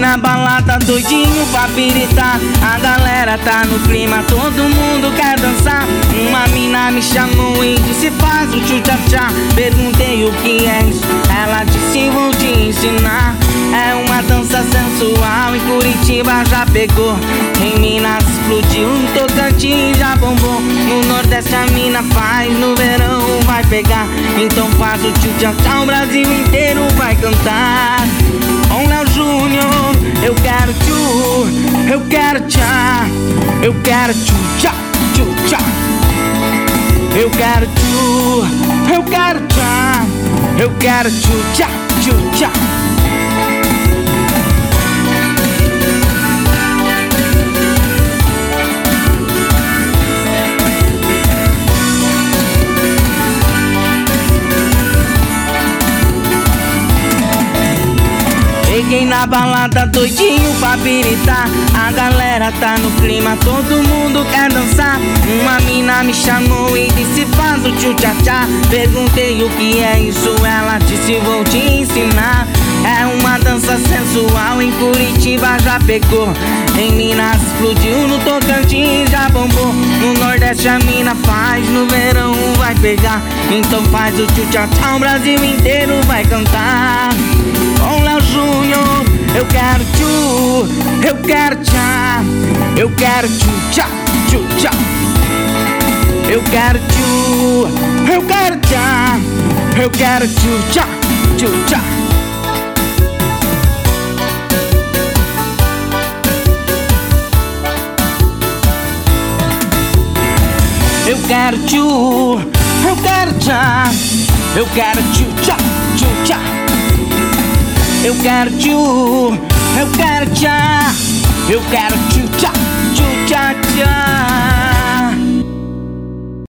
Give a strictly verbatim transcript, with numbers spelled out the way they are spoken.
na balada doidinho pra piritar. A galera tá no clima, todo mundo quer dançar. Uma mina me chamou e disse faz o tchu-tchá-tchá. Perguntei o que é isso, ela disse vou te ensinar. É uma dança sensual, em Curitiba já pegou, em Minas explodiu, em Tocantins já bombou. No Nordeste a mina faz, no verão vai pegar. Então faz o tchu-tchá-tchá, o Brasil inteiro vai cantar. Com Léo Júnior, eu quero tchu, eu quero tchá, eu quero tchu-tchá, tchu-tchá. Eu quero tchu, eu quero tchá, eu quero tchu-tchá, tchu-tchá. Cheguei na balada doidinho pra piritar. A galera tá no clima, todo mundo quer dançar. Uma mina me chamou e disse faz o tchu-tchá-tchá. Perguntei o que é isso, ela disse vou te ensinar. É uma dança sensual, em Curitiba já pegou, em Minas explodiu, no Tocantins já bombou. No Nordeste a mina faz, no verão vai pegar. Então faz o tchu-tchá-tchá, o Brasil inteiro vai cantar. Com Léo Júnior, eu quero tchu, eu quero tchá, eu quero tchu-tchá, tchu-tchá. Eu quero tchu, eu quero tchá, eu quero tchu-tchá, tchu-tchá. Eu quero tchu, eu quero tchá, eu quero tchu-tchá, tchu-tchá. Eu quero tchu, eu quero tchá, eu quero tchu-tchá, tchu-tchá-tchá.